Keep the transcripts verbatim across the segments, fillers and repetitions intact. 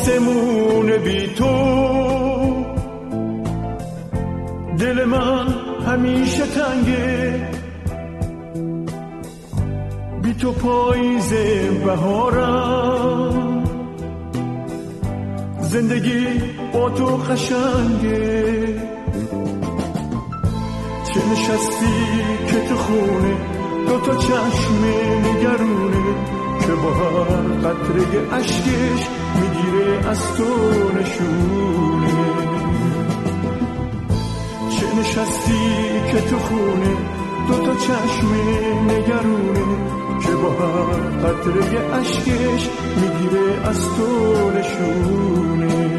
آسمون بی تو. دل من همیشه تنگه، بی تو پاییز بهارم، زندگی با تو قشنگه. چه نشستی که تو خونه دو تا چشم نگرونه، که با هر قطره اشکش میگیره از تو نشونه. چه نشستی که تو خونه دو تا چشم نگرونه، که با هر قطره اشکش میگیره از تو نشونه.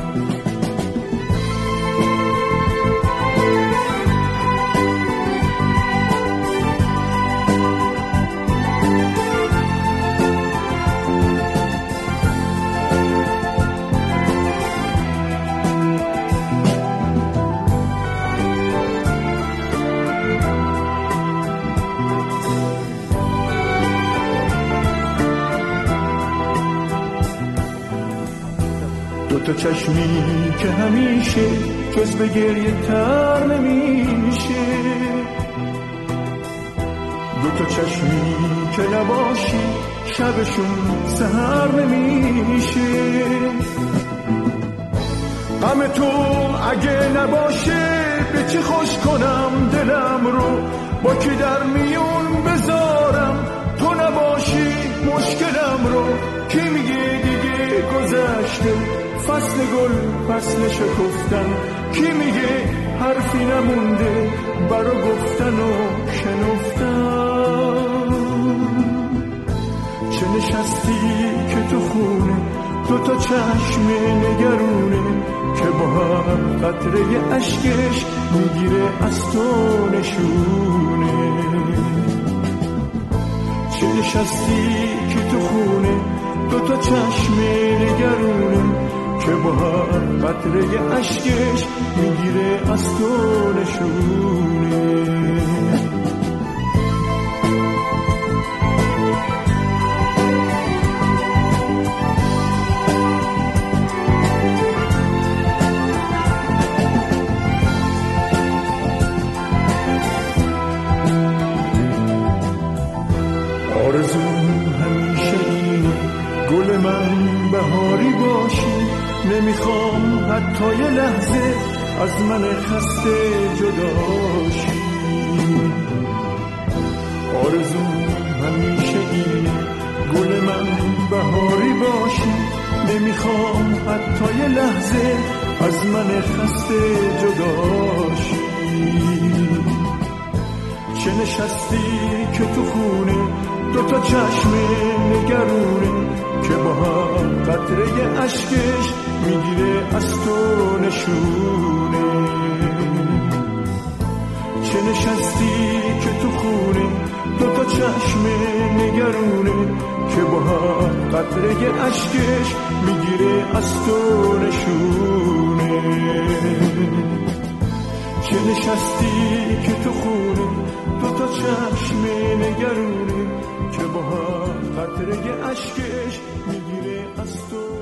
دو تا چشمی که همیشه جز به گریه تر نمیشه، دو تا چشمی که نباشی شبشون سهر نمیشه. غم تو اگه نباشه به چی خوش کنم دلم رو، با کی در میون بذارم تو نباشی مشکلم رو. کی میگه دیگه گذشته فصل گل فصل شکفتن، کی میگه حرفی نمونده برا گفتن و شنفتن. چه نشستی که تو خونه دو تا چشم نگرونه، که با هر قطره اشکش میگیره از تو نشونه. چه نشستی که تو خونه دو تا چشم نگرونه، که با هر قطره اشکش میگیره از تو نشونه. آرزوم همیشه اینه گل من بهاری باشی، نمیخوام حتی یه لحظه از من خسته جداشی. آرزوم همیشه اینه گل من بهاری باشی، نمیخوام حتی یه لحظه از من خسته جداشی. چه نشستی که تو خونه دو تا چشم نگرونه، که با هر قطره اشکش میگیره از تو نشونه. چه نشستی که تو خونه دو تا چشم نگرونه، که با هر قطره اشکش میگیره از تو نشونه. چه نشستی که تو خونه دو تا چشم نگرونه، که با هر قطره اشکش میگیره از تو